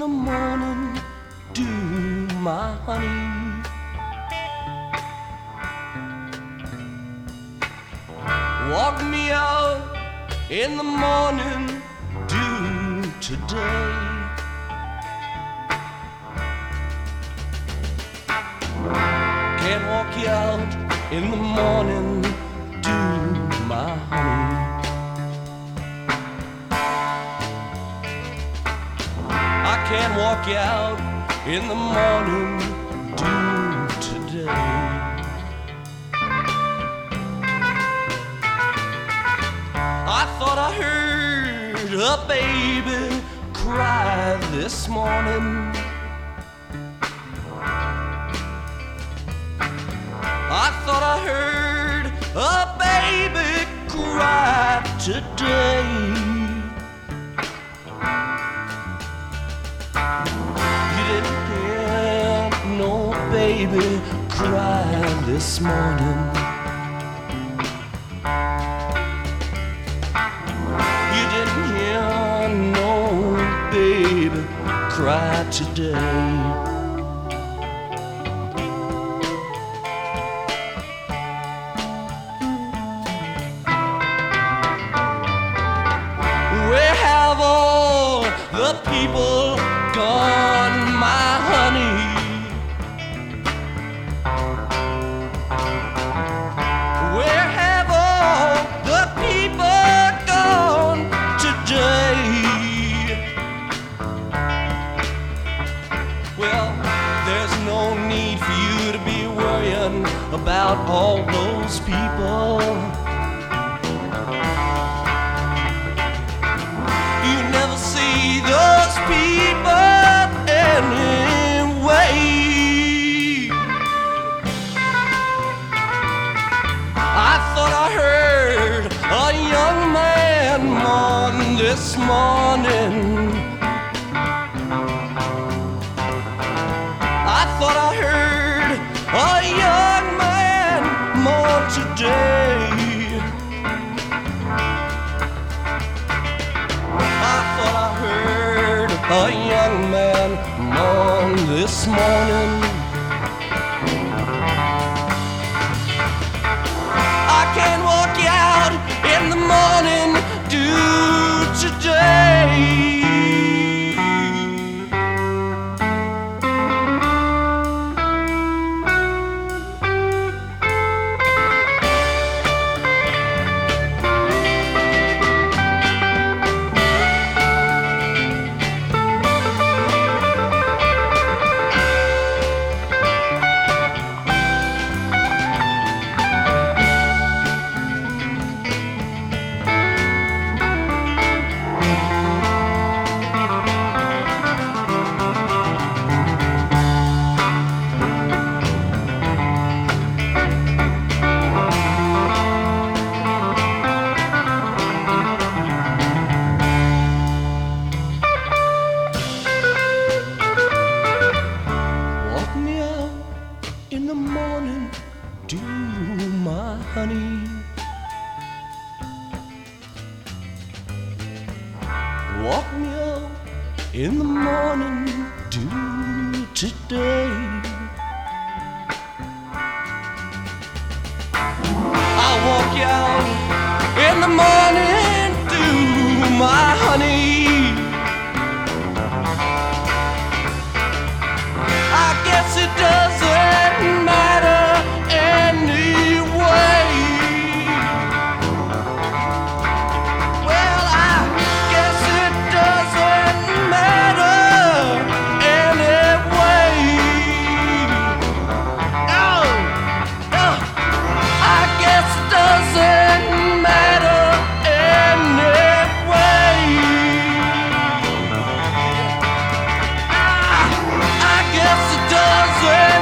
the morning, do my honey. Walk me out in the morning, do today. Can't walk you out in the morning, do my honey. I can't walk you out in the morning, do today. I thought I heard a baby cry this morning. I thought I heard a baby cry today. You didn't hear no baby cry this morning. You didn't hear no baby cry today. The people gone, my honey. Where have all the people gone today? Well, there's no need for you to be worrying about all those people. Those people anyway. I thought I heard a young man mourn this morning. I thought I heard a young man mourn today. A young man mourn this morning. I can't walk you out in the morning, do today. In the morning, do my honey. Walk me out in the morning, do today. I'll walk you out in the morning, do my honey. I guess it doesn't matter anyway. Well, I guess it doesn't matter anyway. No, no, I guess it doesn't matter anyway. I guess it doesn't